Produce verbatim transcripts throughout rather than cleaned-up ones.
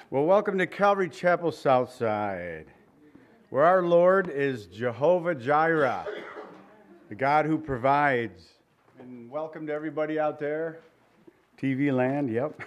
Well, welcome to Calvary Chapel Southside, where our Lord is Jehovah Jireh, the God who provides. And welcome to everybody out there. T V land, yep.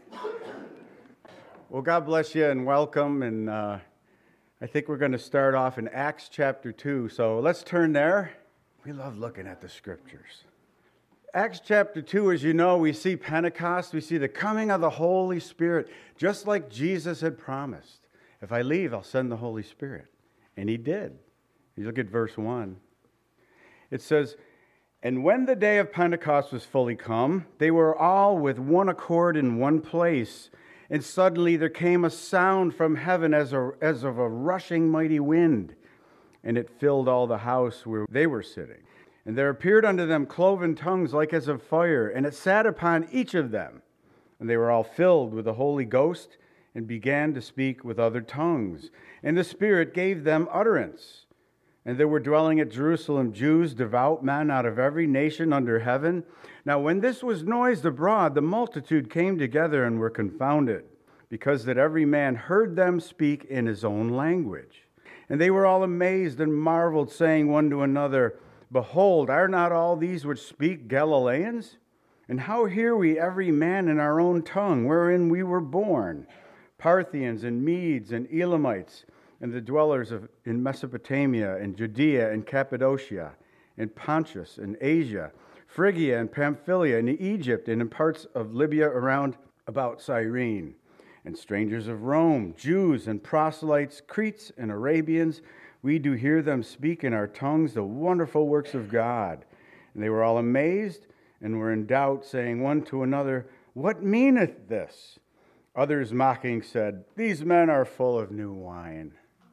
Well, God bless you and welcome. And uh, I think we're going to start off in Acts chapter two. So let's turn there. We love looking at the scriptures. Acts chapter two, as you know, we see Pentecost. We see the coming of the Holy Spirit, just like Jesus had promised. If I leave, I'll send the Holy Spirit. And he did. You look at verse one. It says, "And when the day of Pentecost was fully come, they were all with one accord in one place. And suddenly there came a sound from heaven as, a, as of a rushing mighty wind, and it filled all the house where they were sitting. And there appeared unto them cloven tongues like as of fire, and it sat upon each of them. And they were all filled with the Holy Ghost, and began to speak with other tongues. And the Spirit gave them utterance. And there were dwelling at Jerusalem Jews, devout men out of every nation under heaven. Now when this was noised abroad, the multitude came together and were confounded, because that every man heard them speak in his own language. And they were all amazed and marveled, saying one to another, Behold, are not all these which speak Galileans? And how hear we every man in our own tongue, wherein we were born? Parthians and Medes and Elamites, and the dwellers of, in Mesopotamia and Judea and Cappadocia, and Pontus and Asia, Phrygia and Pamphylia, and Egypt, and in parts of Libya around about Cyrene, and strangers of Rome, Jews and proselytes, Cretes and Arabians, we do hear them speak in our tongues the wonderful works of God. And they were all amazed and were in doubt, saying one to another, What meaneth this? Others mocking said, These men are full of new wine.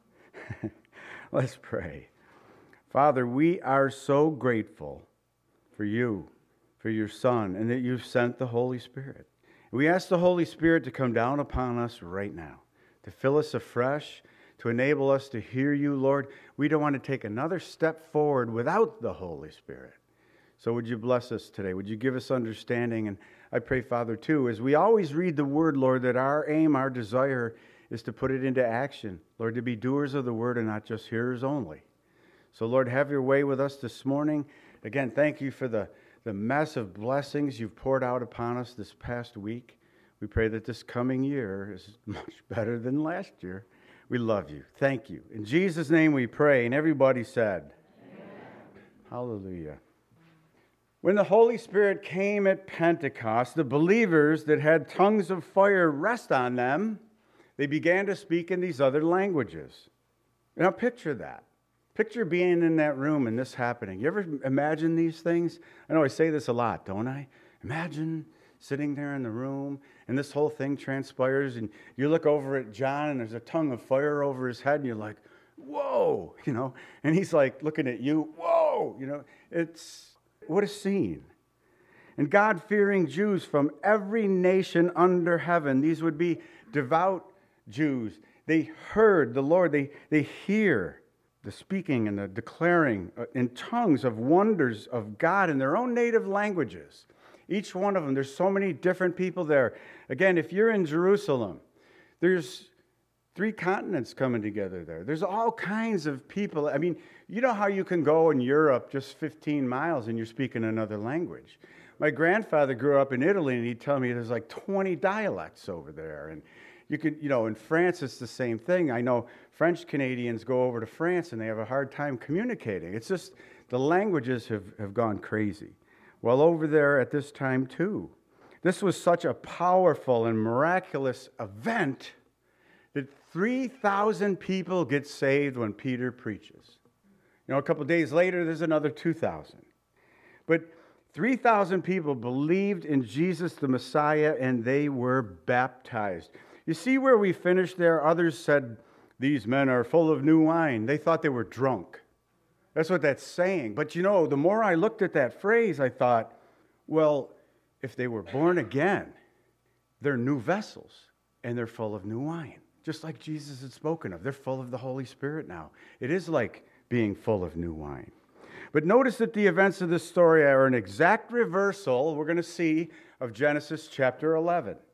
Let's pray. Father, we are so grateful for you, for your Son, and that you've sent the Holy Spirit. We ask the Holy Spirit to come down upon us right now, to fill us afresh, to enable us to hear you, Lord. We don't want to take another step forward without the Holy Spirit. So would you bless us today? Would you give us understanding? And I pray, Father, too, as we always read the word, Lord, that our aim, our desire is to put it into action. Lord, to be doers of the word and not just hearers only. So, Lord, have your way with us this morning. Again, thank you for the, the massive blessings you've poured out upon us this past week. We pray that this coming year is much better than last year. We love you. Thank you. In Jesus' name we pray. And everybody said, Amen. Hallelujah. When the Holy Spirit came at Pentecost, the believers that had tongues of fire rest on them, they began to speak in these other languages. Now picture that. Picture being in that room and this happening. You ever imagine these things? I know I say this a lot, don't I? Imagine sitting there in the room, and this whole thing transpires, and you look over at John, and there's a tongue of fire over his head, and you're like, whoa, you know, and he's like looking at you, whoa, you know, it's, what a scene. And God-fearing Jews from every nation under heaven, these would be devout Jews, they heard the Lord, they, they hear the speaking and the declaring in tongues of wonders of God in their own native languages. Each one of them, there's so many different people there. Again, if you're in Jerusalem, there's three continents coming together there. There's all kinds of people. I mean, you know how you can go in Europe just fifteen miles and you're speaking another language. My grandfather grew up in Italy, and he'd tell me there's like twenty dialects over there. And you could, you know, in France, it's the same thing. I know French Canadians go over to France, and they have a hard time communicating. It's just the languages have, have gone crazy. Well, over there at this time, too. This was such a powerful and miraculous event that three thousand people get saved when Peter preaches. You know, a couple days later, there's another two thousand. But three thousand people believed in Jesus the Messiah, and they were baptized. You see where we finished there? Others said, these men are full of new wine. They thought they were drunk. That's what that's saying. But you know, the more I looked at that phrase, I thought, well, if they were born again, they're new vessels, and they're full of new wine. Just like Jesus had spoken of. They're full of the Holy Spirit now. It is like being full of new wine. But notice that the events of this story are an exact reversal, we're going to see, of Genesis chapter eleven.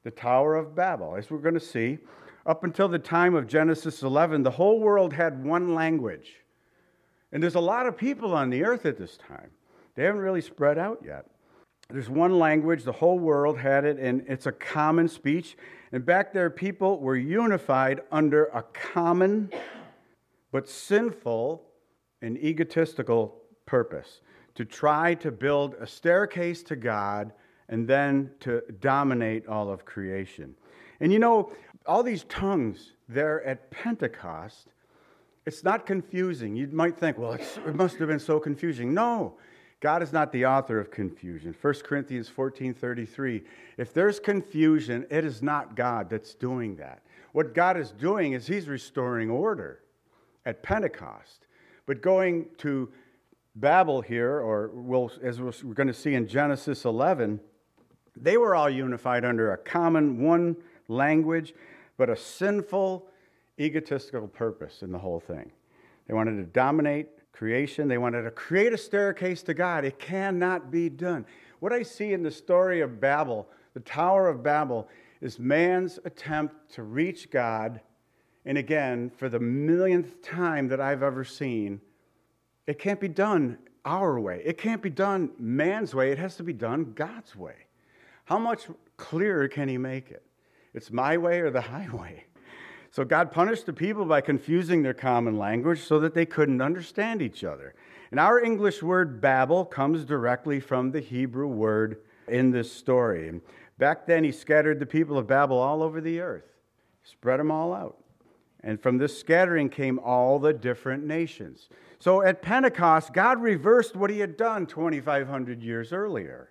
the Tower of Babel. As we're going to see, up until the time of Genesis eleven, the whole world had one language. And there's a lot of people on the earth at this time. They haven't really spread out yet. There's one language, the whole world had it, and it's a common speech. And back there, people were unified under a common but sinful and egotistical purpose, to try to build a staircase to God and then to dominate all of creation. And you know, all these tongues there at Pentecost, it's not confusing. You might think, well, it's, it must have been so confusing. No, God is not the author of confusion. First Corinthians fourteen thirty-three, if there's confusion, it is not God that's doing that. What God is doing is he's restoring order at Pentecost. But going to Babel here, or we'll, as we're going to see in Genesis eleven, they were all unified under a common one language, but a sinful, egotistical purpose in the whole thing. They wanted to dominate creation. They wanted to create a staircase to God. It cannot be done. What I see in the story of Babel, the Tower of Babel, is man's attempt to reach God. And again, for the millionth time that I've ever seen, it can't be done our way. It can't be done man's way. It has to be done God's way. How much clearer can he make it? It's my way or the highway. So God punished the people by confusing their common language so that they couldn't understand each other. And our English word Babel comes directly from the Hebrew word in this story. And back then, he scattered the people of Babel all over the earth, spread them all out. And from this scattering came all the different nations. So at Pentecost, God reversed what he had done twenty-five hundred years earlier.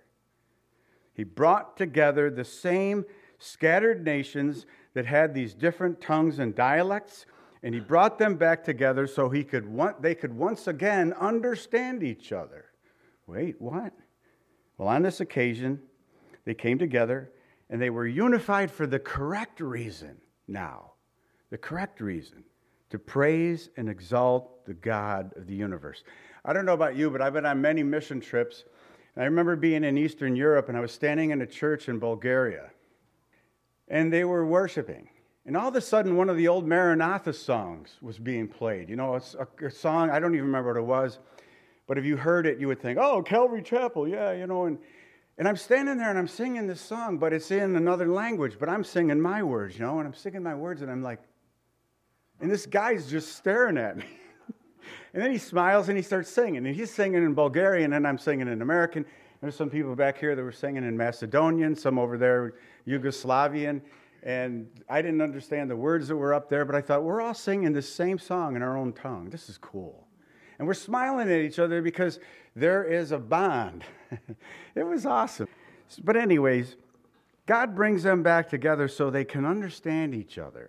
He brought together the same scattered nations that had these different tongues and dialects, and he brought them back together so he could want, they could once again understand each other. Wait, what? Well, on this occasion, they came together, and they were unified for the correct reason now. The correct reason, to praise and exalt the God of the universe. I don't know about you, but I've been on many mission trips. And I remember being in Eastern Europe, and I was standing in a church in Bulgaria. And they were worshiping. And all of a sudden, one of the old Maranatha songs was being played. You know, it's a, a song, I don't even remember what it was. But if you heard it, you would think, oh, Calvary Chapel, yeah, you know. And, and I'm standing there, and I'm singing this song, but it's in another language. But I'm singing my words, you know. And I'm singing my words, and I'm like, and this guy's just staring at me. And then he smiles, and he starts singing. And he's singing in Bulgarian, and I'm singing in American. There's some people back here that were singing in Macedonian, some over there Yugoslavian, and I didn't understand the words that were up there, but I thought, we're all singing the same song in our own tongue. This is cool. And we're smiling at each other because there is a bond. It was awesome. But anyways, God brings them back together so they can understand each other.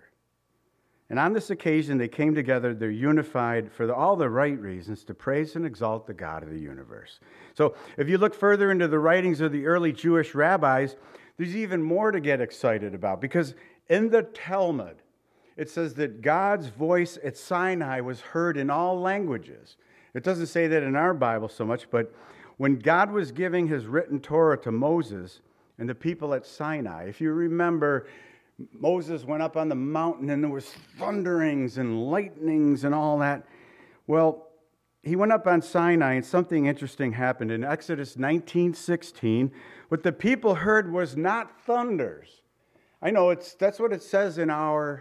And on this occasion, they came together, they're unified for the, all the right reasons to praise and exalt the God of the universe. So if you look further into the writings of the early Jewish rabbis, there's even more to get excited about, because in the Talmud, it says that God's voice at Sinai was heard in all languages. It doesn't say that in our Bible so much, but when God was giving his written Torah to Moses and the people at Sinai, if you remember, Moses went up on the mountain and there was thunderings and lightnings and all that. Well, he went up on Sinai and something interesting happened. In Exodus nineteen sixteen, what the people heard was not thunders. I know it's that's what it says in our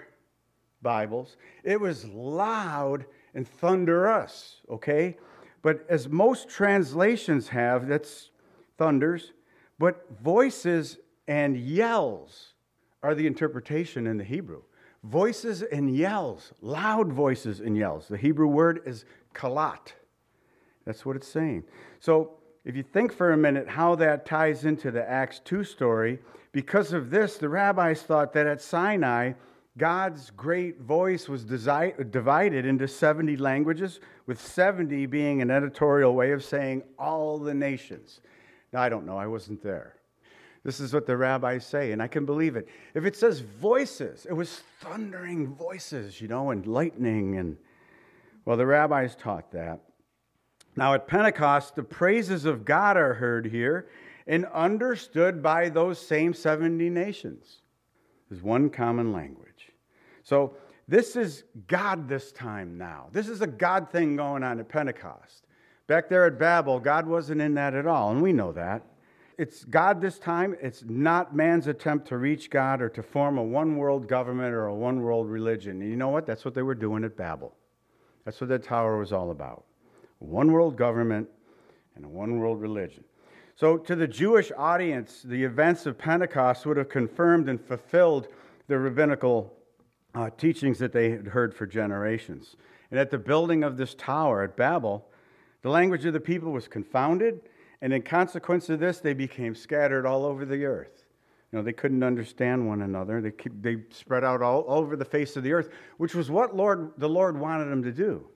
Bibles. It was loud and thunderous, okay? But as most translations have, that's thunders. But voices and yells are the interpretation in the Hebrew. Voices and yells, loud voices and yells. The Hebrew word is kalat. That's what it's saying. So if you think for a minute how that ties into the Acts two story, because of this, the rabbis thought that at Sinai, God's great voice was desi- divided into seventy languages, with seventy being an editorial way of saying all the nations. Now, I don't know. I wasn't there. This is what the rabbis say, and I can believe it. If it says voices, it was thundering voices, you know, and lightning. And well, the rabbis taught that. Now, at Pentecost, the praises of God are heard here and understood by those same seventy nations. There's one common language. So this is God this time now. This is a God thing going on at Pentecost. Back there at Babel, God wasn't in that at all, and we know that. It's God this time. It's not man's attempt to reach God or to form a one-world government or a one-world religion. And you know what? That's what they were doing at Babel. That's what that tower was all about. A one-world government and a one-world religion. So to the Jewish audience, the events of Pentecost would have confirmed and fulfilled the rabbinical uh, teachings that they had heard for generations. And at the building of this tower at Babel, the language of the people was confounded, and in consequence of this, they became scattered all over the earth. You know, they couldn't understand one another. They keep, they spread out all over the face of the earth, which was what Lord the Lord wanted them to do.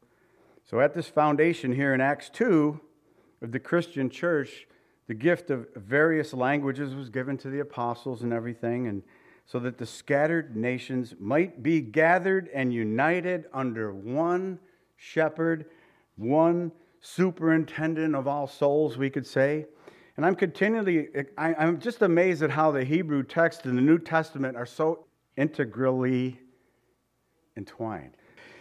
So at this foundation here in Acts two of the Christian church, the gift of various languages was given to the apostles and everything, and so that the scattered nations might be gathered and united under one shepherd, one superintendent of all souls, we could say. And I'm continually, I, I'm just amazed at how the Hebrew text and the New Testament are so integrally entwined.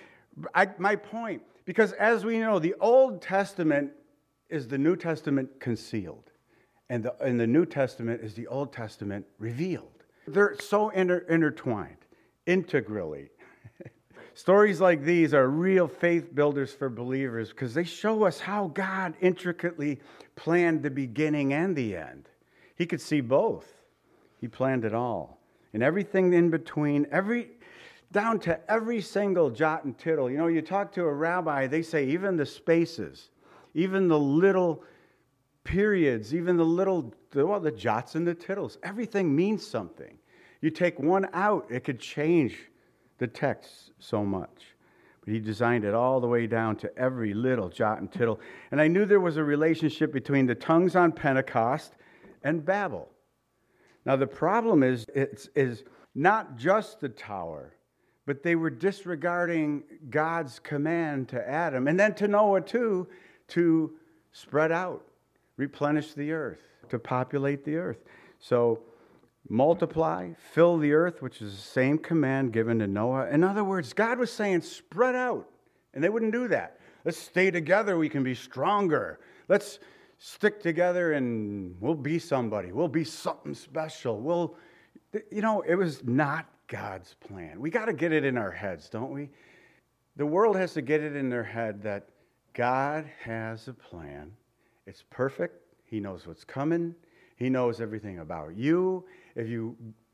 I, my point, because as we know, the Old Testament is the New Testament concealed, and the, and the New Testament is the Old Testament revealed. They're so inter, intertwined, integrally. Stories like these are real faith builders for believers because they show us how God intricately planned the beginning and the end. He could see both. He planned it all. And everything in between, every down to every single jot and tittle. You know, you talk to a rabbi, they say even the spaces, even the little periods, even the little, well, the jots and the tittles, everything means something. You take one out, it could change the text so much. But he designed it all the way down to every little jot and tittle. And I knew there was a relationship between the tongues on Pentecost and Babel. Now the problem is, it's, is not just the tower, but they were disregarding God's command to Adam, and then to Noah too, to spread out, replenish the earth, to populate the earth. So multiply, fill the earth, which is the same command given to Noah. In other words, God was saying, spread out. And they wouldn't do that. Let's stay together, we can be stronger. Let's stick together and we'll be somebody. We'll be something special. We'll, you know, it was not God's plan. We got to get it in our heads, don't we? The world has to get it in their head that God has a plan. It's perfect. He knows what's coming. He knows everything about you. If you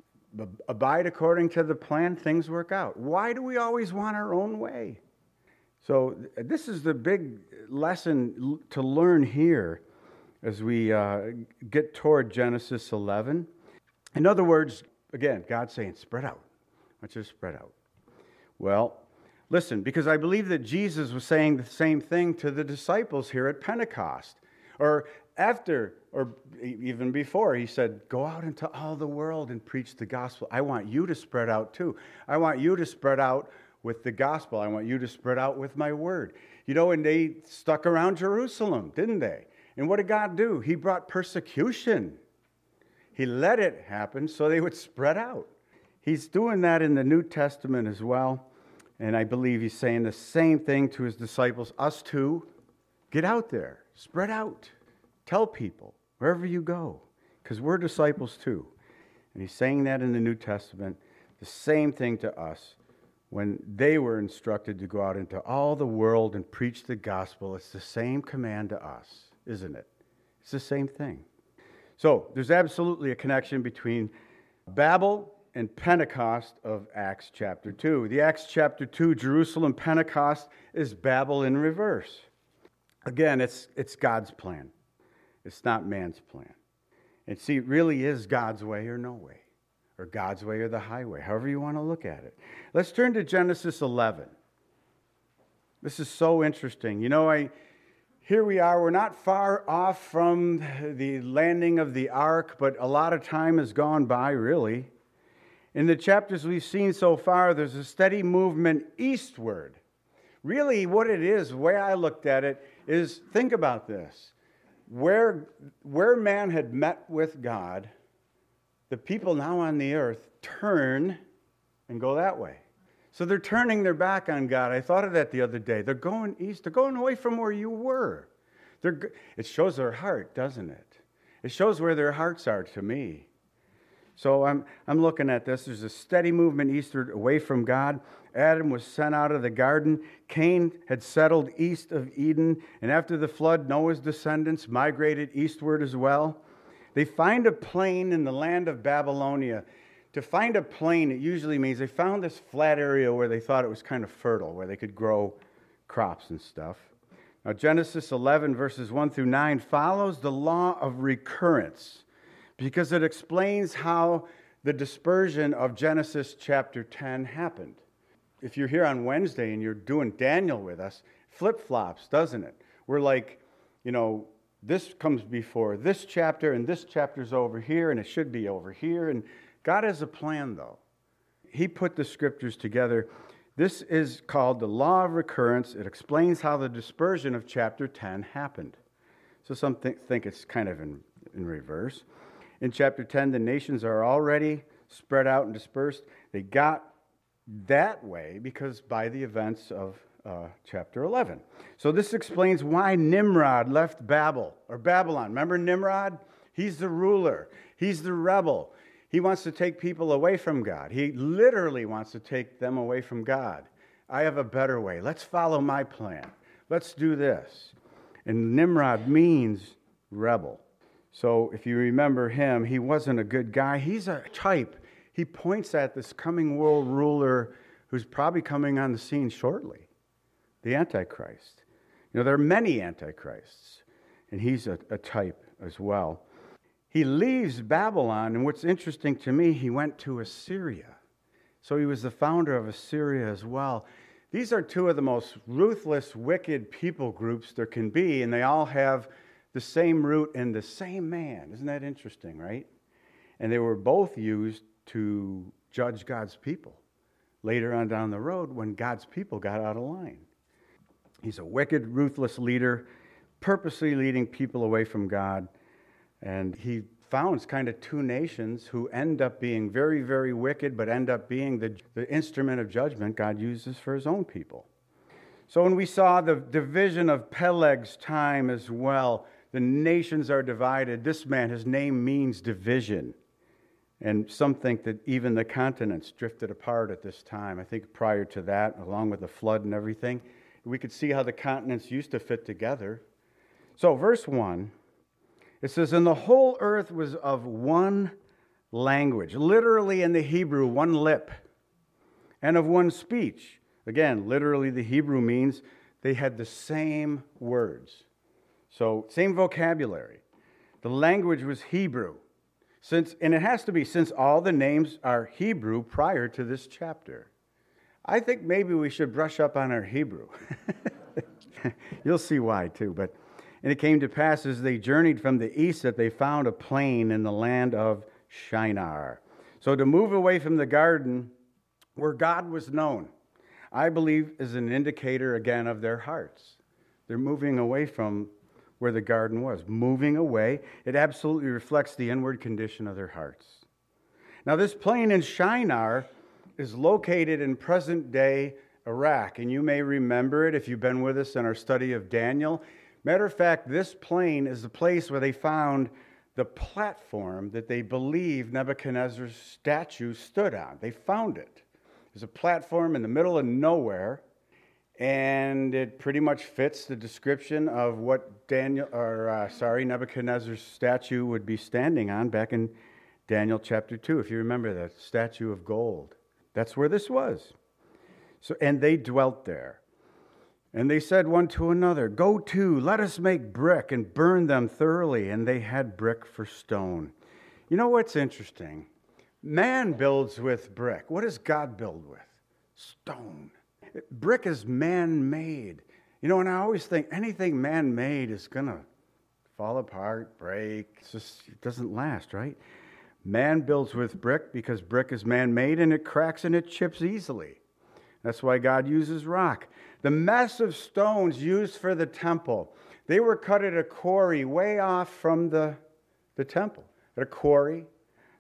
abide according to the plan, things work out. Why do we always want our own way? So this is the big lesson to learn here as we uh, get toward Genesis eleven. In other words, again, God's saying, spread out. I want you to spread out. Well, listen, because I believe that Jesus was saying the same thing to the disciples here at Pentecost. Or after, or even before, he said, go out into all the world and preach the gospel. I want you to spread out too. I want you to spread out with the gospel. I want you to spread out with my word. You know, and they stuck around Jerusalem, didn't they? And what did God do? He brought persecution. He let it happen so they would spread out. He's doing that in the New Testament as well. And I believe he's saying the same thing to his disciples, us too. Get out there, spread out. Tell people wherever you go, because we're disciples too. And he's saying that in the New Testament, the same thing to us when they were instructed to go out into all the world and preach the gospel. It's the same command to us, isn't it? It's the same thing. So there's absolutely a connection between Babel and Pentecost of Acts chapter two. The Acts chapter two, Jerusalem Pentecost, is Babel in reverse. Again, it's it's God's plan. It's not man's plan. And see, it really is God's way or no way, or God's way or the highway, however you want to look at it. Let's turn to Genesis eleven. This is so interesting. You know, I here we are. We're not far off from the landing of the ark, but a lot of time has gone by, really. In the chapters we've seen so far, there's a steady movement eastward. Really, what it is, the way I looked at it, is think about this. Where, where man had met with God, the people now on the earth turn and go that way. So they're turning their back on God. I thought of that the other day. They're going east. They're going away from where you were. They're, it shows their heart, doesn't it? It shows where their hearts are to me. So I'm, I'm looking at this. There's a steady movement eastward away from God. Adam was sent out of the garden. Cain had settled east of Eden. And after the flood, Noah's descendants migrated eastward as well. They find a plain in the land of Babylonia. To find a plain, it usually means they found this flat area where they thought it was kind of fertile, where they could grow crops and stuff. Now, Genesis eleven, verses one through nine, follows the law of recurrence because it explains how the dispersion of Genesis chapter ten happened. If you're here on Wednesday and you're doing Daniel with us, flip-flops, doesn't it? We're like, you know, this comes before this chapter, and this chapter's over here, and it should be over here, and God has a plan, though. He put the scriptures together. This is called the law of recurrence. It explains how the dispersion of chapter ten happened. So some th- think it's kind of in, in reverse. In chapter ten, the nations are already spread out and dispersed. They got that way because by the events of uh, chapter eleven. So this explains why Nimrod left Babel, or Babylon. Remember Nimrod? He's the ruler. He's the rebel. He wants to take people away from God. He literally wants to take them away from God. I have a better way. Let's follow my plan. Let's do this. And Nimrod means rebel. So if you remember him, he wasn't a good guy. He's a type. He points at this coming world ruler who's probably coming on the scene shortly, the Antichrist. You know, there are many Antichrists, and he's a, a type as well. He leaves Babylon, and what's interesting to me, he went to Assyria. So he was the founder of Assyria as well. These are two of the most ruthless, wicked people groups there can be, and they all have the same root and the same man. Isn't that interesting, right? And they were both used to judge God's people later on down the road when God's people got out of line. He's a wicked, ruthless leader, purposely leading people away from God. And he founds kind of two nations who end up being very, very wicked, but end up being the, the instrument of judgment God uses for his own people. So when we saw the division of Peleg's time as well, the nations are divided. This man, his name means division. And some think that even the continents drifted apart at this time. I think prior to that, along with the flood and everything, we could see how the continents used to fit together. So verse one, it says, and the whole earth was of one language, literally in the Hebrew, one lip, and of one speech. Again, literally the Hebrew means they had the same words. So, same vocabulary. The language was Hebrew. Since, and it has to be since all the names are Hebrew prior to this chapter. I think maybe we should brush up on our Hebrew. You'll see why, too, but... And it came to pass as they journeyed from the east that they found a plain in the land of Shinar. So to move away from the garden where God was known, I believe is an indicator again of their hearts. They're moving away from where the garden was. Moving away, it absolutely reflects the inward condition of their hearts. Now this plain in Shinar is located in present-day Iraq, and you may remember it if you've been with us in our study of Daniel. Matter of fact, this plain is the place where they found the platform that they believe Nebuchadnezzar's statue stood on. They found it. There's a platform in the middle of nowhere, and it pretty much fits the description of what Daniel, or uh, sorry, Nebuchadnezzar's statue would be standing on back in Daniel chapter two. If you remember that statue of gold, that's where this was. So, and they dwelt there. And they said one to another, go to, let us make brick and burn them thoroughly. And they had brick for stone. You know what's interesting? Man builds with brick. What does God build with? Stone. Brick is man-made. You know, and I always think anything man-made is going to fall apart, break. It's just, it doesn't last, right? Man builds with brick because brick is man-made and it cracks and it chips easily. That's why God uses rock. The massive stones used for the temple, they were cut at a quarry way off from the, the temple. At a quarry,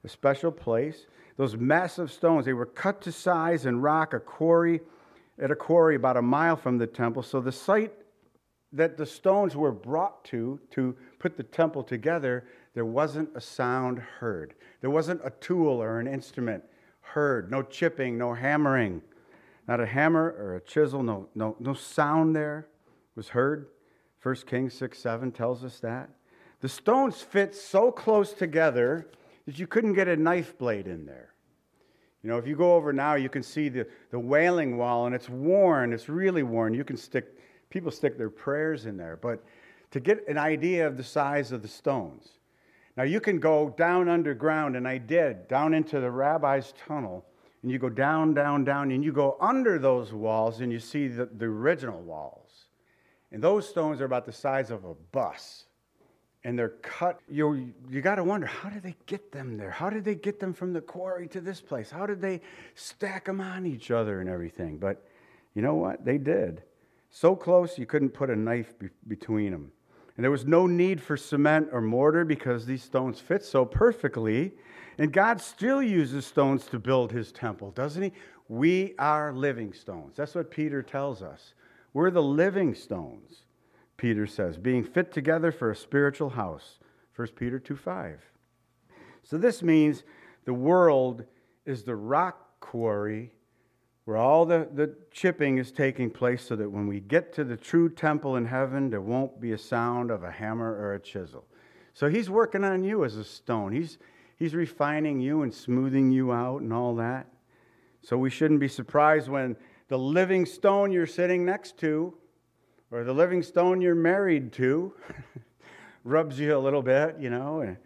a special place. Those massive stones, they were cut to size and rock, a quarry, at a quarry about a mile from the temple. So the site that the stones were brought to, to put the temple together, there wasn't a sound heard. There wasn't a tool or an instrument heard. No chipping, no hammering. Not a hammer or a chisel, no, no, no sound there was heard. First Kings six seven tells us that. The stones fit so close together that you couldn't get a knife blade in there. You know, if you go over now, you can see the, the Wailing Wall, and it's worn. It's really worn. You can stick, people stick their prayers in there. But to get an idea of the size of the stones. Now, you can go down underground, and I did, down into the rabbi's tunnel, and you go down, down, down, and you go under those walls, and you see the, the original walls. And those stones are about the size of a bus. And they're cut. You you got to wonder, how did they get them there? How did they get them from the quarry to this place? How did they stack them on each other and everything? But you know what? They did. So close you couldn't put a knife be- between them. And there was no need for cement or mortar because these stones fit so perfectly. And God still uses stones to build his temple, doesn't he? We are living stones. That's what Peter tells us. We're the living stones. Peter says, being fit together for a spiritual house. First Peter two five. So this means the world is the rock quarry where all the, the chipping is taking place so that when we get to the true temple in heaven, there won't be a sound of a hammer or a chisel. So he's working on you as a stone. He's, he's refining you and smoothing you out and all that. So we shouldn't be surprised when the living stone you're sitting next to or the living stone you're married to rubs you a little bit, you know.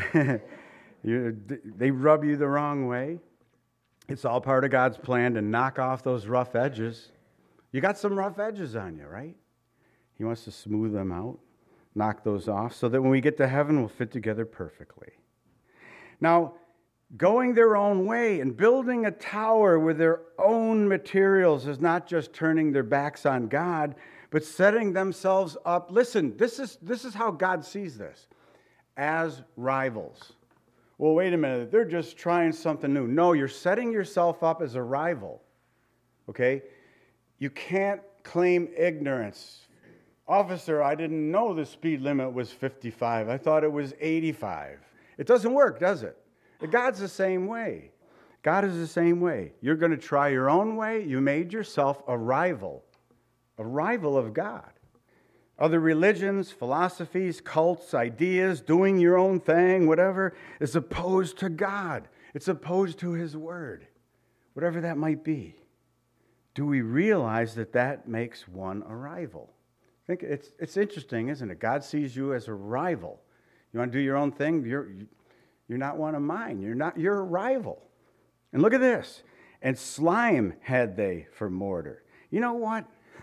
you, they rub you the wrong way. It's all part of God's plan to knock off those rough edges. You got some rough edges on you, right? He wants to smooth them out, knock those off, so that when we get to heaven, we'll fit together perfectly. Now, going their own way and building a tower with their own materials is not just turning their backs on God, but setting themselves up. Listen, this is this is how God sees this, as rivals. Well, wait a minute, they're just trying something new. No, you're setting yourself up as a rival, okay? You can't claim ignorance. Officer, I didn't know the speed limit was fifty-five. I thought it was eighty-five. It doesn't work, does it? God's the same way. God is the same way. You're going to try your own way. You made yourself a rival. A rival of God. Other religions, philosophies, cults, ideas, doing your own thing, whatever, is opposed to God. It's opposed to his word, whatever that might be. Do we realize that that makes one a rival? I think it's it's interesting, isn't it? God sees you as a rival. You want to do your own thing? You're you're not one of mine. You're not. You're a rival. And look at this. And slime had they for mortar. You know what?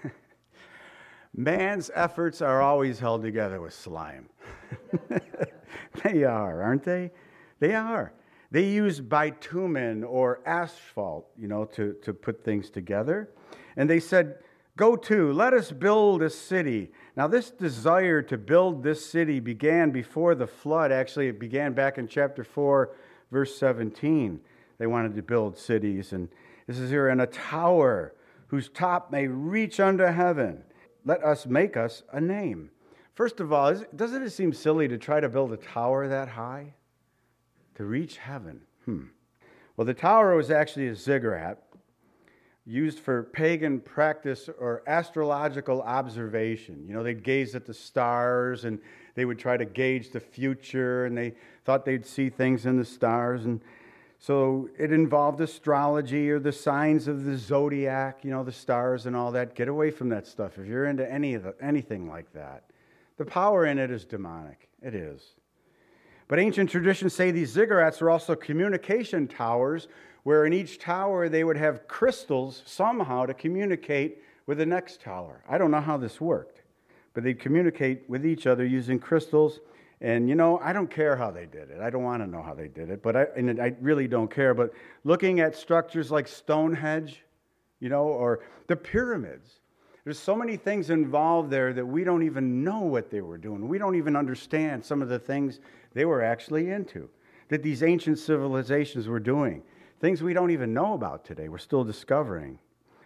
Man's efforts are always held together with slime. They are, aren't they? They are. They use bitumen or asphalt, you know, to, to put things together. And they said, go to, let us build a city. Now, this desire to build this city began before the flood. Actually, it began back in chapter four, verse seventeen. They wanted to build cities. And this is here, in a tower whose top may reach unto heaven. Let us make us a name. First of all, doesn't it seem silly to try to build a tower that high? To reach heaven. Hmm. Well, the tower was actually a ziggurat used for pagan practice or astrological observation. You know, they'd gaze at the stars and they would try to gauge the future, and they thought they'd see things in the stars. And so it involved astrology or the signs of the zodiac, you know, the stars and all that. Get away from that stuff if you're into any of the, anything like that. The power in it is demonic. It is. But ancient traditions say these ziggurats are also communication towers, where in each tower they would have crystals somehow to communicate with the next tower. I don't know how this worked, but they'd communicate with each other using crystals. And, you know, I don't care how they did it. I don't want to know how they did it, but I, and I really don't care. But looking at structures like Stonehenge, you know, or the pyramids, there's so many things involved there that we don't even know what they were doing. We don't even understand some of the things they were actually into. that these ancient civilizations were doing. Things we don't even know about today. We're still discovering.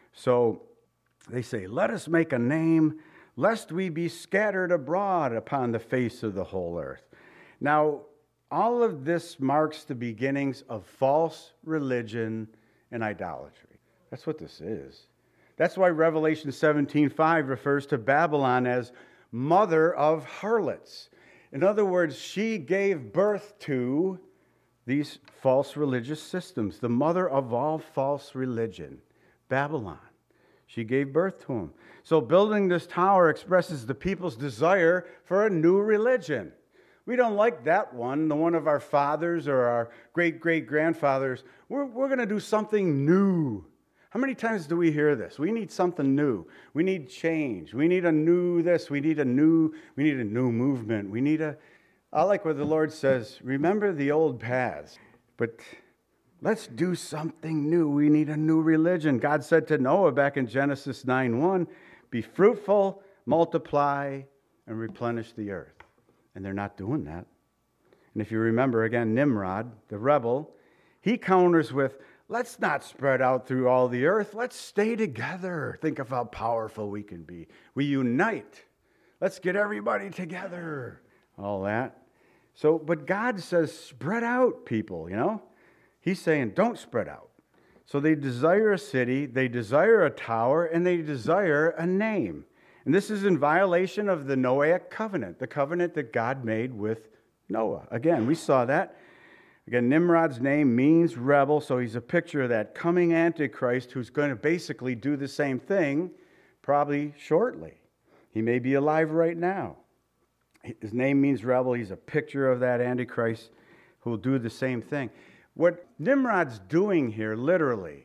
So they say, let us make a name, lest we be scattered abroad upon the face of the whole earth. Now, all of this marks the beginnings of false religion and idolatry. That's what this is. That's why Revelation seventeen five refers to Babylon as mother of harlots. In other words, she gave birth to these false religious systems, the mother of all false religion, Babylon. She gave birth to them. So building this tower expresses the people's desire for a new religion. We don't like that one, the one of our fathers or our great-great-grandfathers. We're, we're going to do something new. How many times do we hear this? We need something new. We need change. We need a new this. We need a new, we need a new movement. We need a, I like what the Lord says, remember the old paths, but let's do something new. We need a new religion. God said to Noah back in Genesis nine one, be fruitful, multiply, and replenish the earth. And they're not doing that. And if you remember, again, Nimrod, the rebel, he counters with, let's not spread out through all the earth. Let's stay together. Think of how powerful we can be. We unite. Let's get everybody together. All that. So, but God says, spread out, people, you know. He's saying, don't spread out. So they desire a city, they desire a tower, and they desire a name. And this is in violation of the Noahic covenant, the covenant that God made with Noah. Again, we saw that. Again, Nimrod's name means rebel, so he's a picture of that coming Antichrist who's going to basically do the same thing, probably shortly. He may be alive right now. His name means rebel. He's a picture of that Antichrist who will do the same thing. What Nimrod's doing here, literally,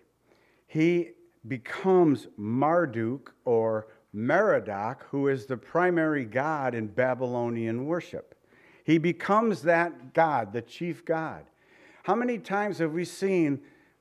he becomes Marduk or Merodach, who is the primary god in Babylonian worship. He becomes that god, the chief god. How many times have we seen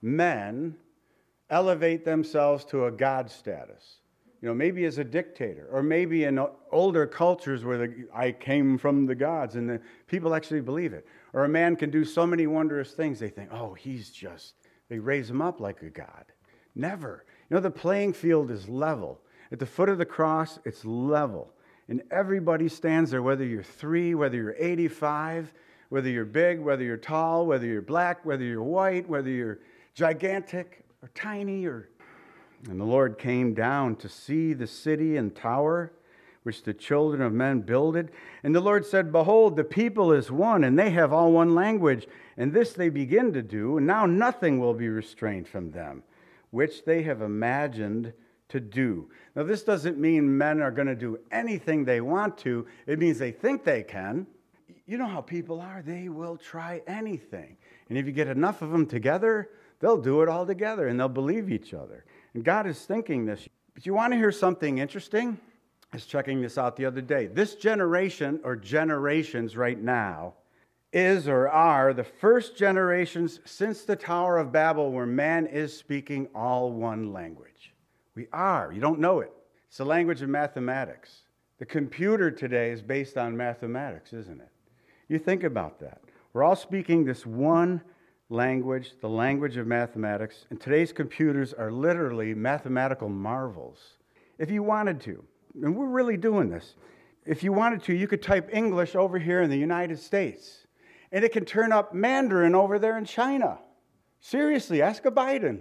men elevate themselves to a god status? You know, maybe as a dictator, or maybe in older cultures where the, I came from the gods, and the people actually believe it. Or a man can do so many wondrous things, they think, oh, he's just, they raise him up like a god. Never. You know, the playing field is level. At the foot of the cross, it's level. And everybody stands there, whether you're three, whether you're eighty-five, whether you're big, whether you're tall, whether you're black, whether you're white, whether you're gigantic or tiny. Or... And the Lord came down to see the city and tower, which the children of men builded. And the Lord said, behold, the people is one, and they have all one language. And this they begin to do, and now nothing will be restrained from them, which they have imagined to do. Now, this doesn't mean men are going to do anything they want to. It means they think they can. You know how people are. They will try anything. And if you get enough of them together, they'll do it all together, and they'll believe each other. And God is thinking this. But you want to hear something interesting? I was checking this out the other day. This generation, or generations right now, is or are the first generations since the Tower of Babel where man is speaking all one language. We are. You don't know it. It's the language of mathematics. The computer today is based on mathematics, isn't it? You think about that. We're all speaking this one language, the language of mathematics, and today's computers are literally mathematical marvels. If you wanted to, and we're really doing this, if you wanted to, you could type English over here in the United States, and it can turn up Mandarin over there in China. Seriously, ask a Biden.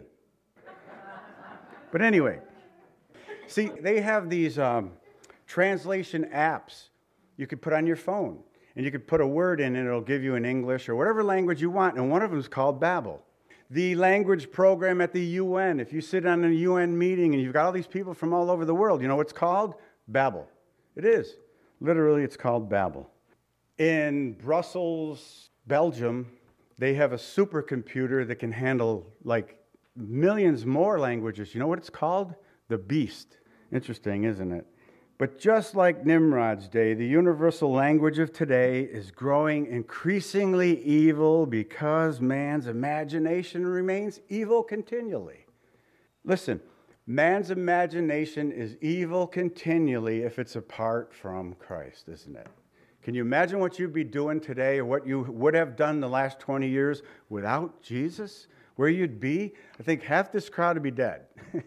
But anyway, see, they have these um, translation apps you could put on your phone. And you could put a word in and it'll give you in English or whatever language you want. And one of them is called Babbel. The language program at the U N, if you sit on a U N meeting and you've got all these people from all over the world, you know what it's called? Babbel. It is. Literally, it's called Babbel. In Brussels, Belgium, they have a supercomputer that can handle like millions more languages. You know what it's called? The Beast. Interesting, isn't it? But just like Nimrod's day, the universal language of today is growing increasingly evil because man's imagination remains evil continually. Listen, man's imagination is evil continually if it's apart from Christ, isn't it? Can you imagine what you'd be doing today or what you would have done the last twenty years without Jesus? Where you'd be? I think half this crowd would be dead.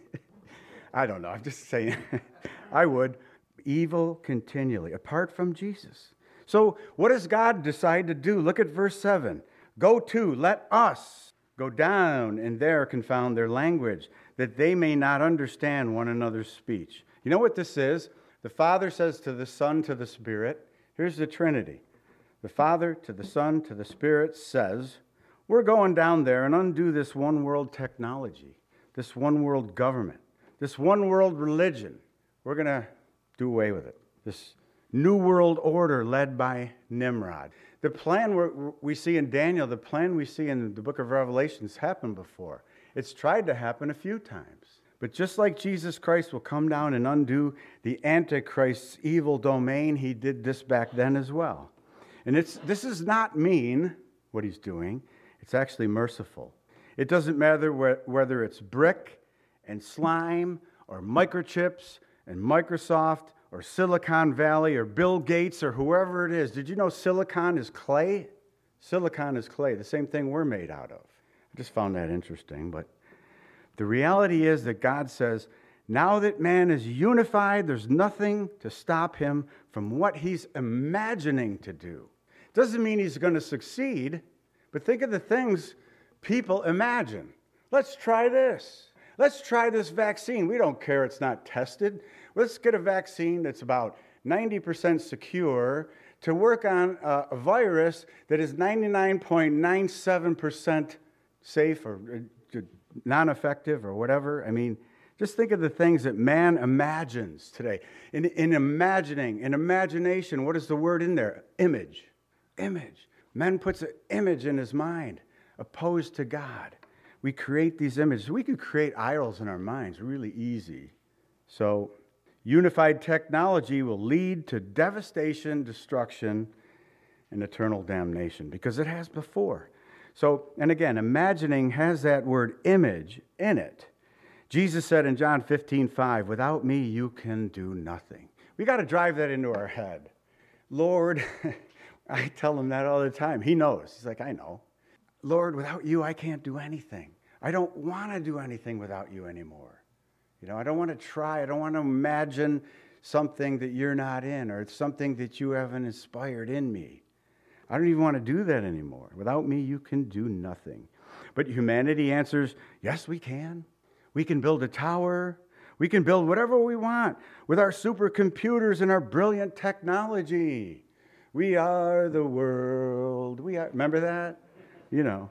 I don't know. I'm just saying. I would. Evil continually, apart from Jesus. So what does God decide to do? Look at verse seven. Go to, let us go down and there confound their language, that they may not understand one another's speech. You know what this is? The Father says to the Son, to the Spirit, here's the Trinity. The Father to the Son to the Spirit says, we're going down there and undo this one world technology, this one world government, this one world religion. We're going to do away with it. This new world order led by Nimrod. The plan we're, we see in Daniel, the plan we see in the book of Revelations happened before. It's tried to happen a few times. But just like Jesus Christ will come down and undo the Antichrist's evil domain, he did this back then as well. And it's this is not mean, what he's doing. It's actually merciful. It doesn't matter whether it's brick and slime or microchips and Microsoft or Silicon Valley or Bill Gates or whoever it is. Did you know silicon is clay? Silicon is clay, the same thing we're made out of. I just found that interesting, but the reality is that God says, now that man is unified, there's nothing to stop him from what he's imagining to do. Doesn't mean he's going to succeed, but think of the things people imagine. Let's try this. Let's try this vaccine. We don't care it's not tested. Let's get a vaccine that's about ninety percent secure to work on a, a virus that is ninety-nine point nine seven percent safe or uh, non-effective or whatever. I mean, just think of the things that man imagines today. In, in imagining, in imagination, what is the word in there? Image. Image. Man puts an image in his mind opposed to God. We create these images. We could create idols in our minds really easy. So unified technology will lead to devastation, destruction, and eternal damnation because it has before. So, and again, imagining has that word image in it. Jesus said in John fifteen five, without me you can do nothing. We got to drive that into our head. Lord, I tell him that all the time. He knows. He's like, I know. Lord, without you I can't do anything. I don't want to do anything without you anymore. You know, I don't want to try. I don't want to imagine something that you're not in or something that you haven't inspired in me. I don't even want to do that anymore. Without me, you can do nothing. But humanity answers, yes, we can. We can build a tower. We can build whatever we want with our supercomputers and our brilliant technology. We are the world. We are. Remember that? You know.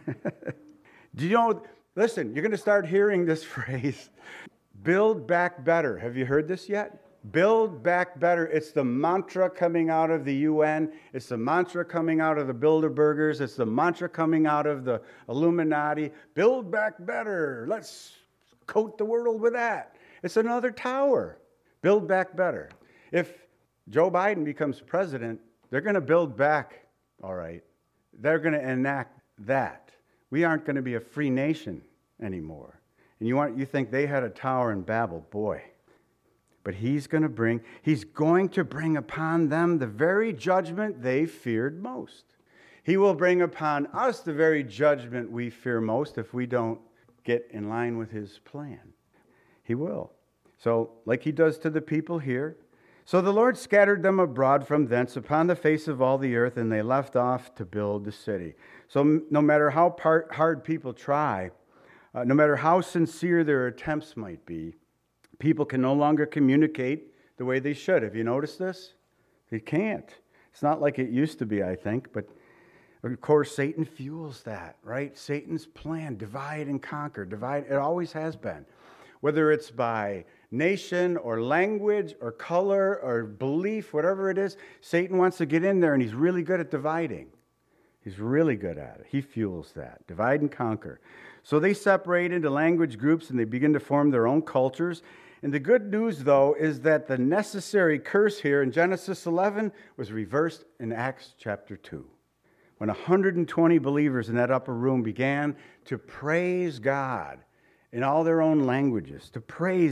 Do you know, listen, you're going to start hearing this phrase, build back better. Have you heard this yet? Build back better. It's the mantra coming out of the U N. It's the mantra coming out of the Bilderbergers. It's the mantra coming out of the Illuminati. Build back better. Let's coat the world with that. It's another tower. Build back better. If Joe Biden becomes president, they're going to build back, all right. They're going to enact that. We aren't going to be a free nation anymore. And you want you think they had a tower in Babel, boy. But he's going to bring, he's going to bring upon them the very judgment they feared most. He will bring upon us the very judgment we fear most if we don't get in line with his plan. He will. So, like he does to the people here. So the Lord scattered them abroad from thence upon the face of all the earth, and they left off to build the city. So no matter how part, hard people try, uh, no matter how sincere their attempts might be, people can no longer communicate the way they should. Have you noticed this? They can't. It's not like it used to be, I think, but of course Satan fuels that, right? Satan's plan, divide and conquer, divide, it always has been. Whether it's by nation or language or color or belief, whatever it is, Satan wants to get in there, and he's really good at dividing. He's really good at it. He fuels that. Divide and conquer. So they separate into language groups, and they begin to form their own cultures. And the good news, though, is that the necessary curse here in Genesis eleven was reversed in Acts chapter two. When one hundred twenty believers in that upper room began to praise God in all their own languages, to praise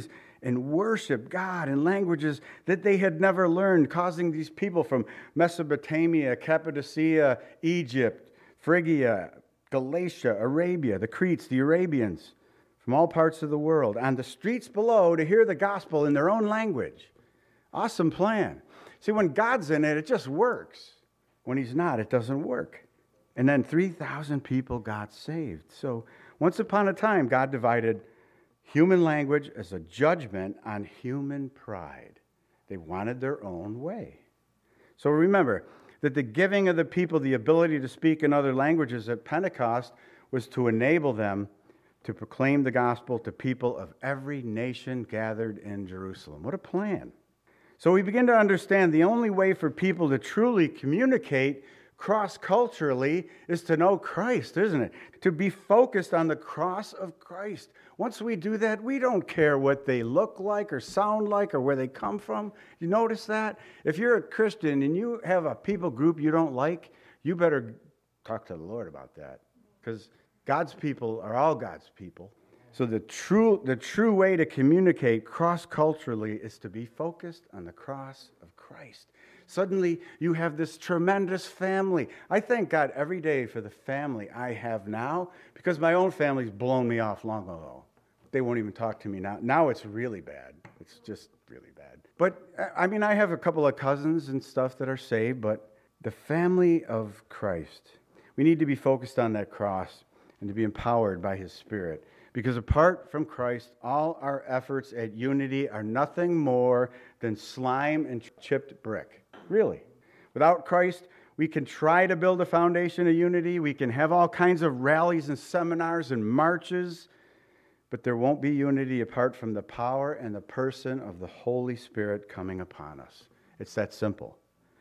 and worship God in languages that they had never learned, causing these people from Mesopotamia, Cappadocia, Egypt, Phrygia, Galatia, Arabia, the Cretes, the Arabians, from all parts of the world, on the streets below to hear the gospel in their own language. Awesome plan. See, when God's in it, it just works. When he's not, it doesn't work. And then three thousand people got saved. So once upon a time, God divided human language as a judgment on human pride. They wanted their own way. So remember that the giving of the people the ability to speak in other languages at Pentecost was to enable them to proclaim the gospel to people of every nation gathered in Jerusalem. What a plan. So we begin to understand the only way for people to truly communicate cross-culturally is to know Christ, isn't it? To be focused on the cross of Christ. Once we do that, we don't care what they look like or sound like or where they come from. You notice that? If you're a Christian and you have a people group you don't like, you better talk to the Lord about that. Because God's people are all God's people. So the true, the true way to communicate cross-culturally is to be focused on the cross of Christ. Suddenly, you have this tremendous family. I thank God every day for the family I have now, because my own family's blown me off long ago. They won't even talk to me now. Now it's really bad. It's just really bad. But, I mean, I have a couple of cousins and stuff that are saved, but the family of Christ, we need to be focused on that cross and to be empowered by his Spirit. Because apart from Christ, all our efforts at unity are nothing more than slime and chipped brick. Really. Without Christ, we can try to build a foundation of unity. We can have all kinds of rallies and seminars and marches. But there won't be unity apart from the power and the person of the Holy Spirit coming upon us. It's that simple.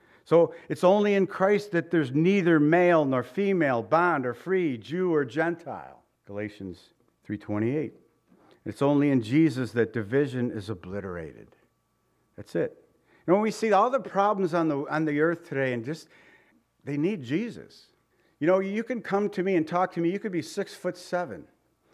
So it's only in Christ that there's neither male nor female, bond or free, Jew or Gentile. Galatians three twenty-eight. It's only in Jesus that division is obliterated. That's it. You know, when we see all the problems on the on the earth today, and just, they need Jesus. You know, you can come to me and talk to me. You could be six foot seven.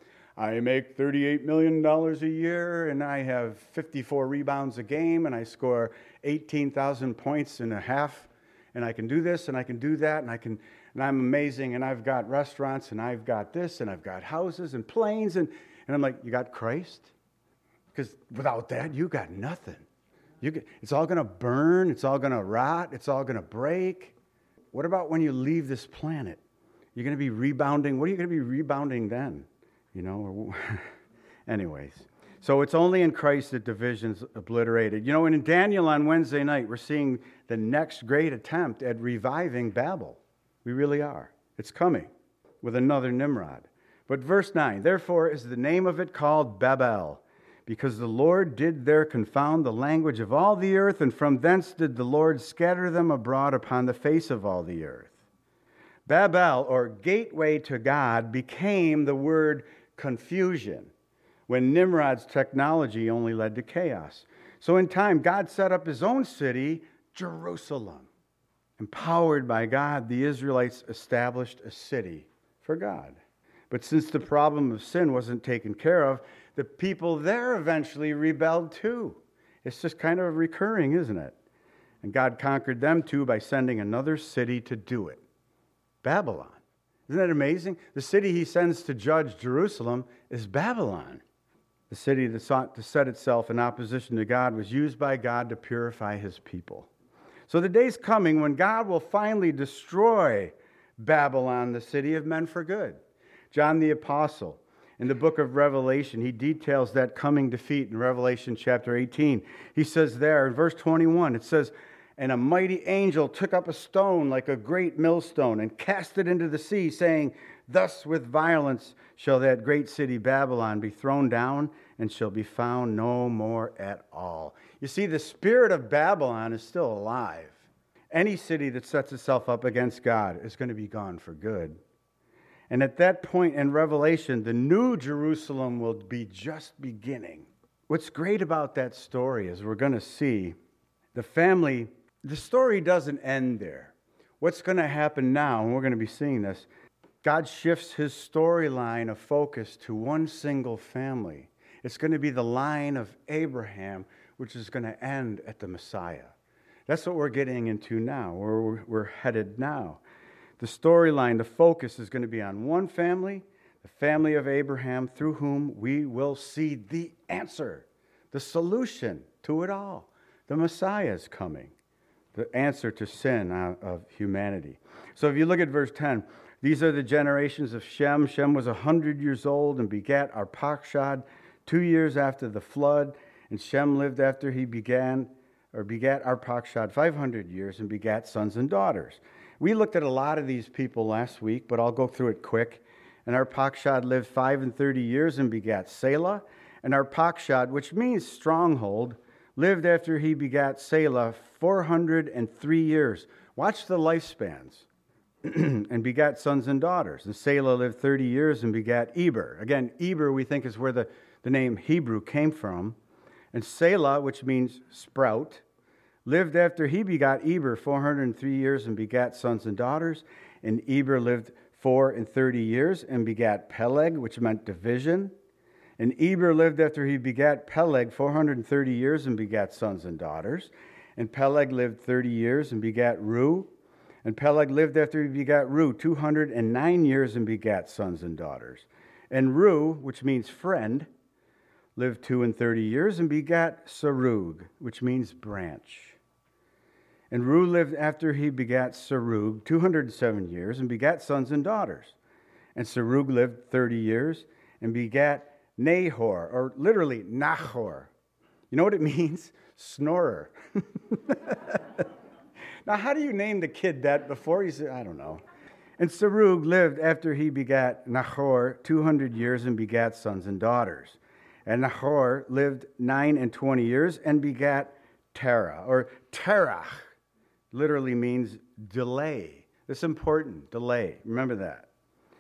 I make thirty-eight million dollars a year, and I have fifty-four rebounds a game, and I score eighteen thousand points in a half, and I can do this, and I can do that, and I can, and I'm amazing, and I've got restaurants, and I've got this, and I've got houses and planes, and, and I'm like, you got Christ? Because without that, you got nothing. You get, it's all going to burn, it's all going to rot, it's all going to break. What about when you leave this planet? You're going to be rebounding. What are you going to be rebounding then? You know, anyways. So it's only in Christ that division's obliterated. You know, and in Daniel on Wednesday night, we're seeing the next great attempt at reviving Babel. We really are. It's coming with another Nimrod. But verse nine, therefore is the name of it called Babel, because the Lord did there confound the language of all the earth, and from thence did the Lord scatter them abroad upon the face of all the earth. Babel, or gateway to God, became the word confusion when Nimrod's technology only led to chaos. So in time, God set up his own city, Jerusalem. Empowered by God, the Israelites established a city for God. But since the problem of sin wasn't taken care of, the people there eventually rebelled too. It's just kind of recurring, isn't it? And God conquered them too by sending another city to do it, Babylon. Isn't that amazing? The city he sends to judge Jerusalem is Babylon. The city that sought to set itself in opposition to God was used by God to purify his people. So the day's coming when God will finally destroy Babylon, the city of men, for good. John the Apostle, in the book of Revelation, he details that coming defeat in Revelation chapter eighteen. He says there in verse twenty-one, it says, and a mighty angel took up a stone like a great millstone and cast it into the sea, saying, thus with violence shall that great city Babylon be thrown down and shall be found no more at all. You see, the spirit of Babylon is still alive. Any city that sets itself up against God is going to be gone for good. And at that point in Revelation, the new Jerusalem will be just beginning. What's great about that story is we're going to see the family. The story doesn't end there. What's going to happen now, and we're going to be seeing this, God shifts his storyline of focus to one single family. It's going to be the line of Abraham, which is going to end at the Messiah. That's what we're getting into now, where we're, we're headed now. The storyline, the focus is going to be on one family, the family of Abraham, through whom we will see the answer, the solution to it all. The Messiah is coming, the answer to sin of humanity. So if you look at verse ten, these are the generations of Shem. Shem was one hundred years old and begat Arpachshad two years after the flood. And Shem lived after he began, or begat Arpachshad five hundred years and begat sons and daughters. We looked at a lot of these people last week, but I'll go through it quick. And Arpachshad lived five and thirty years and begat Selah. And Arpachshad, which means stronghold, lived after he begat Selah four hundred three years. Watch the lifespans. And begat sons and daughters. And Selah lived thirty years and begat Eber. Again, Eber we think is where the, the name Hebrew came from. And Selah, which means sprout, lived after he begot Eber four hundred three years and begat sons and daughters. And Eber lived four and thirty years and begat Peleg, which meant division. And Eber lived after he begat Peleg four hundred thirty years and begat sons and daughters. And Peleg lived thirty years and begat Reu. And Peleg lived after he begat Reu two hundred nine years and begat sons and daughters. And Reu, which means friend, lived two and thirty years and begat Serug, which means branch. And Reu lived after he begat Serug two hundred seven years and begat sons and daughters. And Serug lived thirty years and begat Nahor, or literally Nahor. You know what it means? Snorer. Now, how do you name the kid that before he said, I don't know. And Serug lived after he begat Nahor two hundred years and begat sons and daughters. And Nahor lived nine and twenty years and begat Terah, or Terach, literally means delay. This is important, delay. Remember that.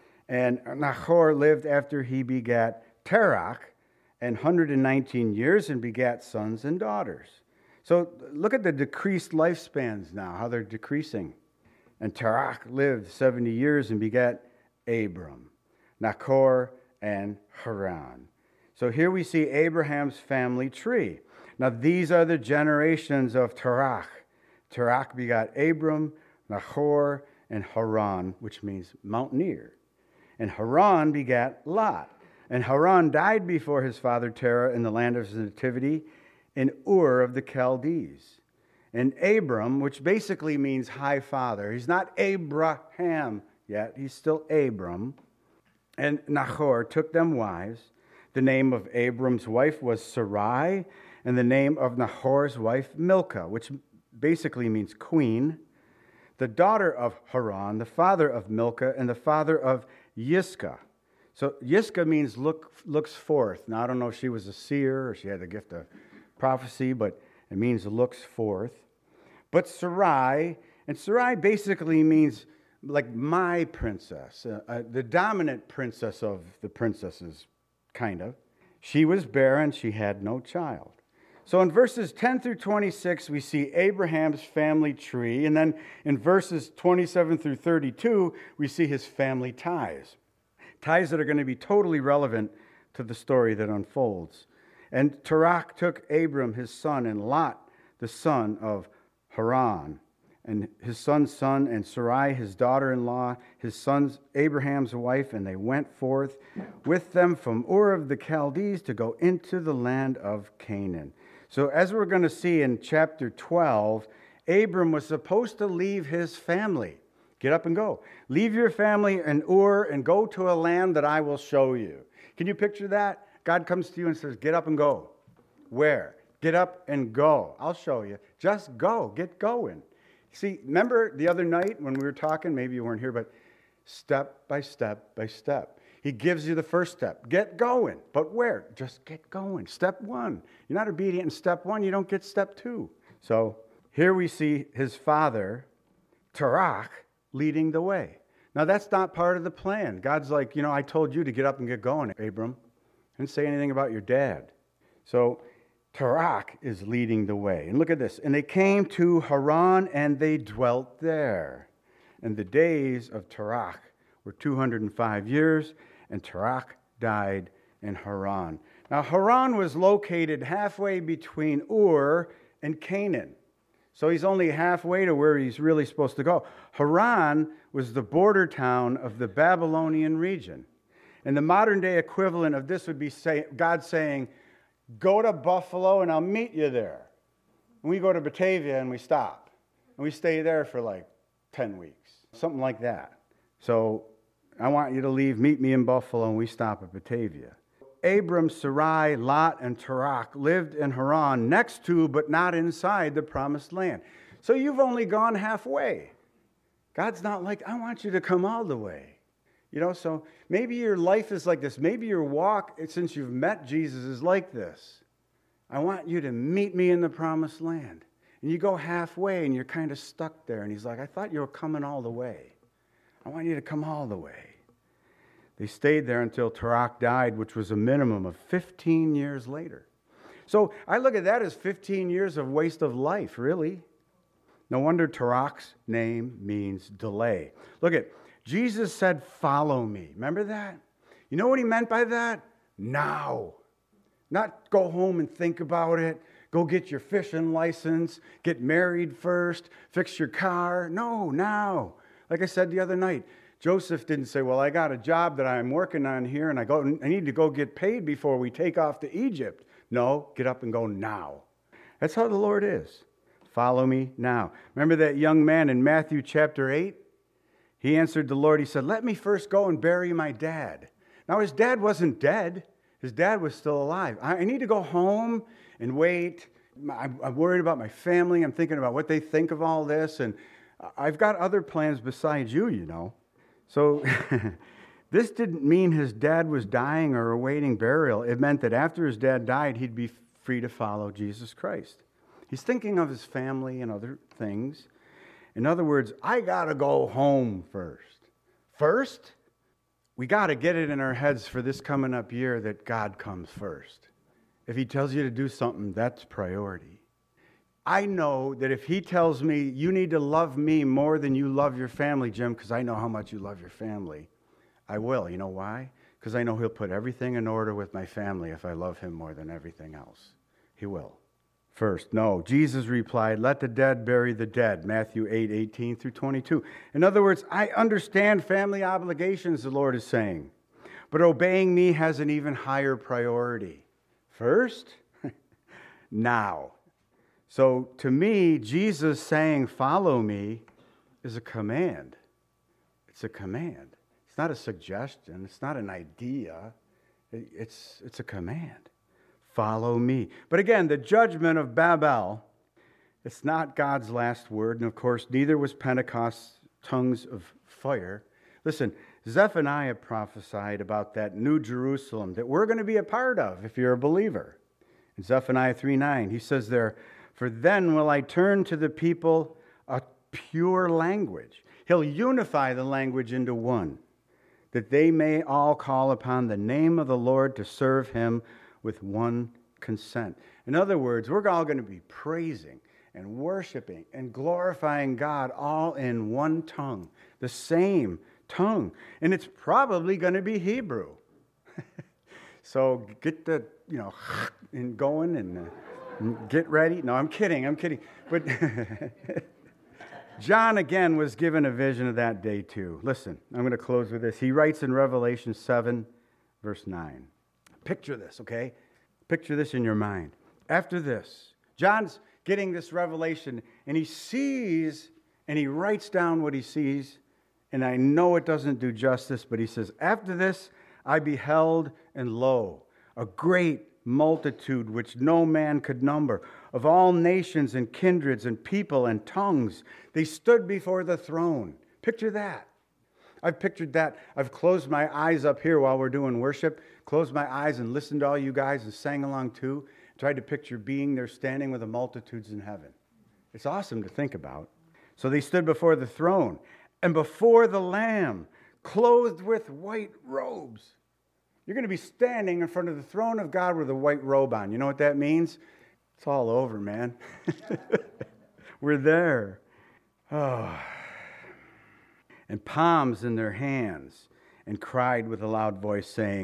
And Nahor lived after he begat Terach and one hundred nineteen years and begat sons and daughters. So look at the decreased lifespans now, how they're decreasing. And Terach lived seventy years and begat Abram, Nachor, and Haran. So here we see Abraham's family tree. Now these are the generations of Terach. Terach begat Abram, Nachor, and Haran, which means mountaineer. And Haran begat Lot. And Haran died before his father Terah in the land of his nativity, in Ur of the Chaldees. And Abram, which basically means high father, he's not Abraham yet, he's still Abram. And Nachor took them wives. The name of Abram's wife was Sarai, and the name of Nahor's wife Milcah, which basically means queen. The daughter of Haran, the father of Milcah, and the father of Yiscah. So Yiscah means look, looks forth. Now, I don't know if she was a seer or she had the gift of prophecy, but it means looks forth. But Sarai, and Sarai basically means like my princess, uh, uh, the dominant princess of the princesses, kind of. She was barren, she had no child. So in verses ten through twenty-six, we see Abraham's family tree, and then in verses twenty-seven through thirty-two, we see his family ties. Ties that are going to be totally relevant to the story that unfolds. And Terach took Abram, his son, and Lot, the son of Haran, and his son's son, and Sarai, his daughter-in-law, his son's Abraham's wife, and they went forth with them from Ur of the Chaldees to go into the land of Canaan. So as we're going to see in chapter twelve, Abram was supposed to leave his family. Get up and go. Leave your family in Ur and go to a land that I will show you. Can you picture that? God comes to you and says, get up and go. Where? Get up and go. I'll show you. Just go. Get going. See, remember the other night when we were talking, maybe you weren't here, but step by step by step. He gives you the first step. Get going. But where? Just get going. Step one. You're not obedient in step one, you don't get step two. So here we see his father, Terach, leading the way. Now that's not part of the plan. God's like, you know, I told you to get up and get going, Abram. I didn't say anything about your dad. So Terach is leading the way. And look at this. And they came to Haran, and they dwelt there. And the days of Terach were two hundred five years, and Terach died in Haran. Now, Haran was located halfway between Ur and Canaan. So he's only halfway to where he's really supposed to go. Haran was the border town of the Babylonian region. And the modern day equivalent of this would be say, God saying, go to Buffalo and I'll meet you there. And we go to Batavia and we stop. And we stay there for like ten weeks, something like that. So I want you to leave, meet me in Buffalo, and we stop at Batavia. Abram, Sarai, Lot, and Tarak lived in Haran next to, but not inside, the promised land. So you've only gone halfway. God's not like, I want you to come all the way. You know, so maybe your life is like this. Maybe your walk, since you've met Jesus, is like this. I want you to meet me in the promised land. And you go halfway and you're kind of stuck there. And he's like, I thought you were coming all the way. I want you to come all the way. They stayed there until Tarak died, which was a minimum of fifteen years later. So I look at that as fifteen years of waste of life, really. No wonder Tarak's name means delay. Look at, Jesus said, follow me. Remember that? You know what he meant by that? Now. Not go home and think about it. Go get your fishing license. Get married first. Fix your car. No, now. Like I said the other night, Joseph didn't say, well, I got a job that I'm working on here and I go. I need to go get paid before we take off to Egypt. No, get up and go now. That's how the Lord is. Follow me now. Remember that young man in Matthew chapter eight? He answered the Lord. He said, let me first go and bury my dad. Now, his dad wasn't dead. His dad was still alive. I need to go home and wait. I'm worried about my family. I'm thinking about what they think of all this. And I've got other plans besides you, you know. So this didn't mean his dad was dying or awaiting burial. It meant that after his dad died, he'd be free to follow Jesus Christ. He's thinking of his family and other things. In other words, I got to go home first. First, we got to get it in our heads for this coming up year that God comes first. If he tells you to do something, that's priority. I know that if he tells me, you need to love me more than you love your family, Jim, because I know how much you love your family, I will. You know why? Because I know he'll put everything in order with my family if I love him more than everything else. He will. First, no. Jesus replied, let the dead bury the dead, Matthew eight, eighteen through twenty-two. In other words, I understand family obligations, the Lord is saying, but obeying me has an even higher priority. First, now. So to me, Jesus saying, follow me, is a command. It's a command. It's not a suggestion. It's not an idea. It's, it's a command. Follow me. But again, the judgment of Babel, it's not God's last word. And of course, neither was Pentecost's tongues of fire. Listen, Zephaniah prophesied about that new Jerusalem that we're going to be a part of if you're a believer. In Zephaniah three nine, he says there, for then will I turn to the people a pure language. He'll unify the language into one, that they may all call upon the name of the Lord to serve him with one consent. In other words, we're all going to be praising and worshiping and glorifying God all in one tongue, the same tongue. And it's probably going to be Hebrew. So get the, you know, and going and uh, get ready. No, I'm kidding. I'm kidding. But John, again, was given a vision of that day too. Listen, I'm going to close with this. He writes in Revelation seven, verse nine. Picture this, okay? Picture this in your mind. After this, John's getting this revelation, and he sees, and he writes down what he sees, and I know it doesn't do justice, but he says, after this, I beheld, and lo, a great multitude which no man could number, of all nations and kindreds and people and tongues. They stood before the throne. Picture that. I've pictured that. I've closed my eyes up here while we're doing worship, closed my eyes and listened to all you guys and sang along too, tried to picture being there standing with the multitudes in heaven. It's awesome to think about. So they stood before the throne and before the Lamb, clothed with white robes. You're going to be standing in front of the throne of God with a white robe on. You know what that means? It's all over, man. We're there. Oh. And palms in their hands, and cried with a loud voice, saying,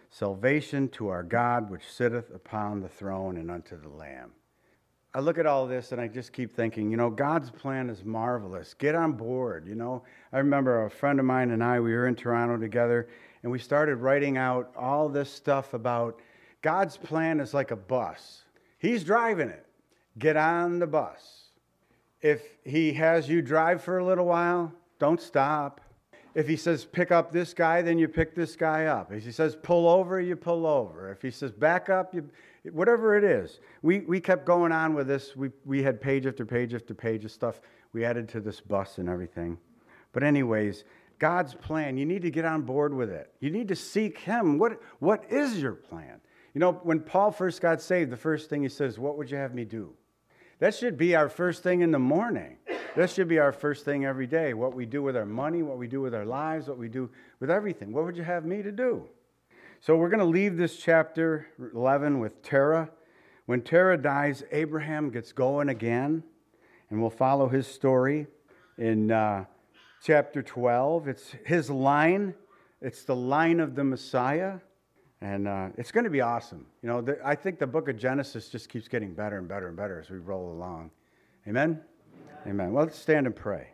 salvation to our God, which sitteth upon the throne and unto the Lamb. I look at all this and I just keep thinking, you know, God's plan is marvelous. Get on board, you know. I remember a friend of mine and I, we were in Toronto together, and we started writing out all this stuff about God's plan is like a bus. He's driving it. Get on the bus. If he has you drive for a little while, don't stop. If he says pick up this guy, then you pick this guy up. If he says pull over, you pull over. If he says back up, you, whatever it is. We we kept going on with this. We we had page after page after page of stuff we added to this bus and everything. But anyways, God's plan, you need to get on board with it. You need to seek him. What what is your plan? You know, when Paul first got saved, the first thing he says, what would you have me do? That should be our first thing in the morning. That should be our first thing every day. What we do with our money, what we do with our lives, what we do with everything. What would you have me to do? So we're going to leave this chapter eleven with Terah. When Terah dies, Abraham gets going again, and we'll follow his story in uh, chapter twelve. It's his line. It's the line of the Messiah, and uh, it's going to be awesome. You know, the, I think the book of Genesis just keeps getting better and better and better as we roll along. Amen? Amen. Well, let's stand and pray.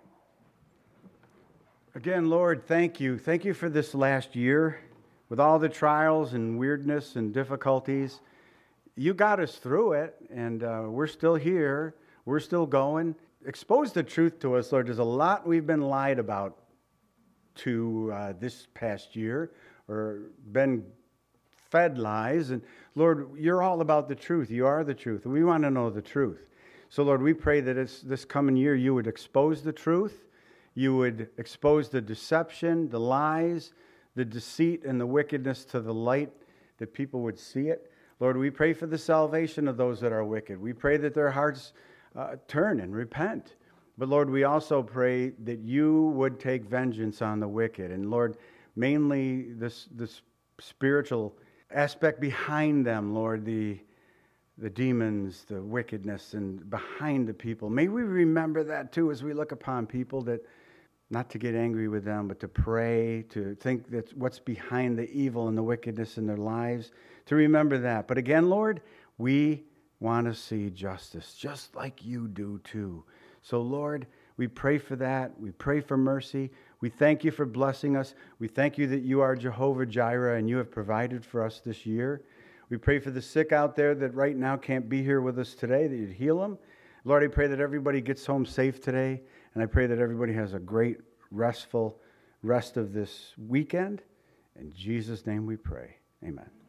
Again, Lord, thank you. Thank you for this last year. With all the trials and weirdness and difficulties, you got us through it, and uh, we're still here. We're still going. Expose the truth to us, Lord. There's a lot we've been lied about to uh, this past year, or been fed lies. And Lord, you're all about the truth. You are the truth. We want to know the truth. So, Lord, we pray that it's, this coming year you would expose the truth. You would expose the deception, the lies, the deceit, and the wickedness to the light, that people would see it. Lord, we pray for the salvation of those that are wicked. We pray that their hearts uh, turn and repent. But Lord, we also pray that you would take vengeance on the wicked. And Lord, mainly this, this spiritual aspect behind them, Lord, the, the demons, the wickedness, and behind the people. May we remember that too as we look upon people, that not to get angry with them, but to pray, to think that what's behind the evil and the wickedness in their lives, to remember that. But again, Lord, we want to see justice, just like you do too. So, Lord, we pray for that. We pray for mercy. We thank you for blessing us. We thank you that you are Jehovah Jireh and you have provided for us this year. We pray for the sick out there that right now can't be here with us today, that you'd heal them. Lord, I pray that everybody gets home safe today, and I pray that everybody has a great, restful rest of this weekend. In Jesus' name we pray. Amen.